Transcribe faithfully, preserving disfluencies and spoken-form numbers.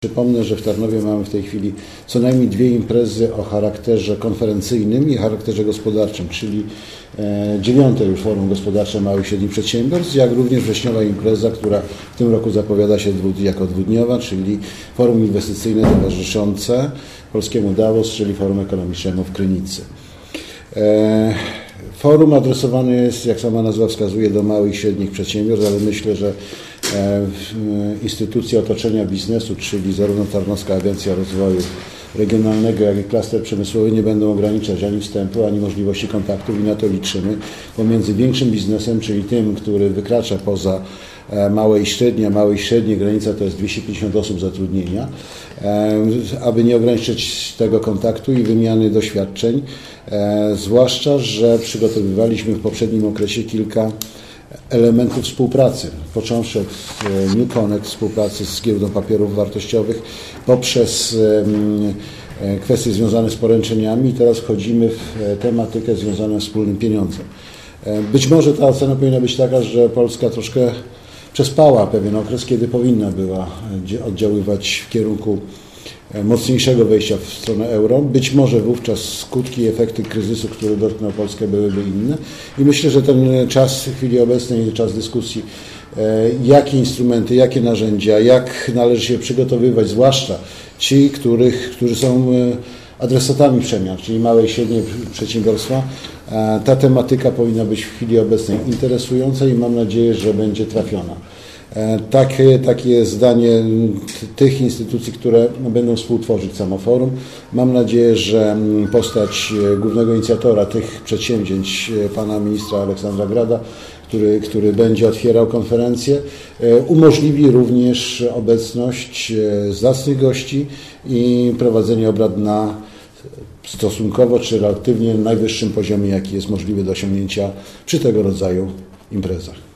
Przypomnę, że w Tarnowie mamy w tej chwili co najmniej dwie imprezy o charakterze konferencyjnym i charakterze gospodarczym, czyli e, dziewiąte już Forum Gospodarcze Małych i Średnich Przedsiębiorstw, jak również wrześniowa impreza, która w tym roku zapowiada się dwu, jako dwudniowa, czyli Forum Inwestycyjne towarzyszące polskiemu Davos, czyli Forum Ekonomicznemu w Krynicy. E, Forum adresowane jest, jak sama nazwa wskazuje, do małych i średnich przedsiębiorstw, ale myślę, że instytucje otoczenia biznesu, czyli zarówno Tarnowska Agencja Rozwoju Regionalnego, jak i klaster przemysłowy nie będą ograniczać ani wstępu, ani możliwości kontaktów i na to liczymy pomiędzy większym biznesem, czyli tym, który wykracza poza małe i średnie, a małe i średnie granica to jest dwieście pięćdziesiąt osób zatrudnienia, aby nie ograniczyć tego kontaktu i wymiany doświadczeń, zwłaszcza, że przygotowywaliśmy w poprzednim okresie kilka elementów współpracy, począwszy od New Connect, współpracy z Giełdą Papierów Wartościowych, poprzez kwestie związane z poręczeniami i teraz wchodzimy w tematykę związaną z wspólnym pieniądzem. Być może ta ocena powinna być taka, że Polska troszkę przespała pewien okres, kiedy powinna była oddziaływać w kierunku mocniejszego wejścia w stronę euro. Być może wówczas skutki i efekty kryzysu, który dotknął Polskę, byłyby inne. I myślę, że ten czas w chwili obecnej, czas dyskusji, jakie instrumenty, jakie narzędzia, jak należy się przygotowywać, zwłaszcza ci, których, którzy są adresatami przemian, czyli małe i średnie przedsiębiorstwa. Ta tematyka powinna być w chwili obecnej interesująca i mam nadzieję, że będzie trafiona. Takie, takie jest zdanie tych instytucji, które będą współtworzyć samo forum. Mam nadzieję, że postać głównego inicjatora tych przedsięwzięć, pana ministra Aleksandra Grada, który, który będzie otwierał konferencję, umożliwi również obecność zacnych gości i prowadzenie obrad na stosunkowo czy relatywnie najwyższym poziomie, jaki jest możliwy do osiągnięcia przy tego rodzaju imprezach.